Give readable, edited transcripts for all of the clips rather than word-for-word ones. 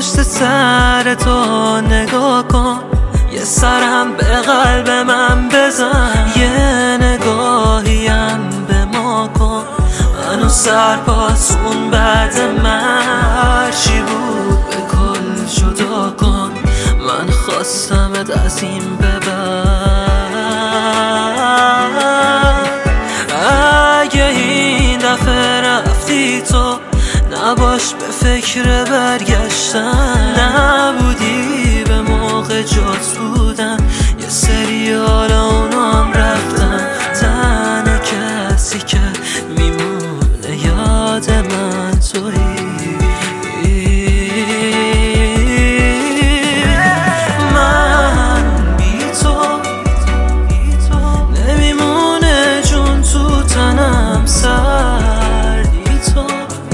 پشت سر تو نگاه کن، یه سرم به قلب من بزن، یه نگاهیم به ما کن. منو سرپاسون بعد من هرچی بود به کل جدا کن. من خواستمت از این به بعد، اگه این دفعه رفتی تو نباش به فکر برگشتن، نبودی به موقع جات بودن، یه سری حالا اونا هم رفتن. تنها کسی که میمونه یاد من تویی. من بی تو نمیمونه جون تو تنم، سردی تو.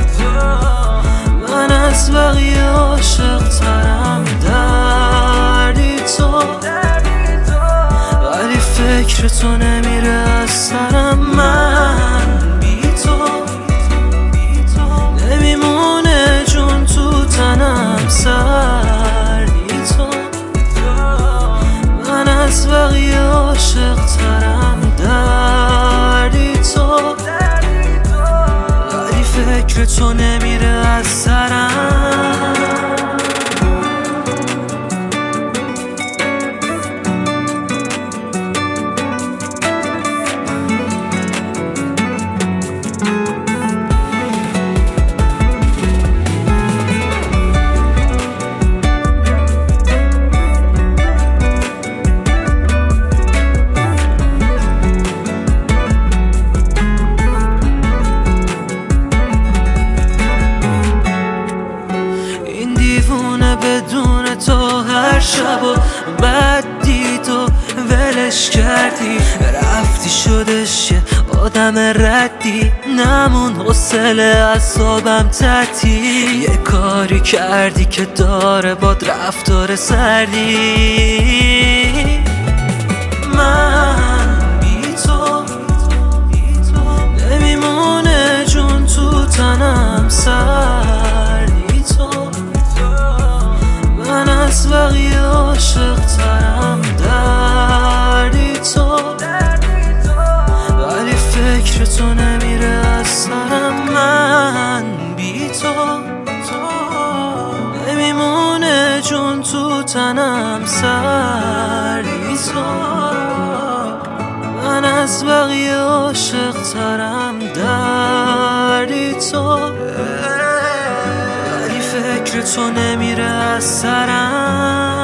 من از بقیه عاشق ترم، دردی تو. ولی فکر تو نمیره از سرم. من بی تو نمیمونه جون تو تنم، سردی تو. من از بقیه عاشق ترم، دردی تو. ولی فکر تو نمیره از سرم. بدون تو هر شب و بعد دید و ولش کردی، رفتی شدش یه آدم ردی، نمون حوصله اعصابم ترتی. یه کاری کردی که داره باد رفتار سردی. من بی تو نمیمونه جون تو تنم، سردی تو. من از بقیه عاشق ترم، دردی تو. ولی فکر تو نمیره از سرم. من بی تو نمیمونه جون تو تنم، سردی تو. من از بقیه عاشق ترم، دردی تو. فکر تو نمیره از سرم.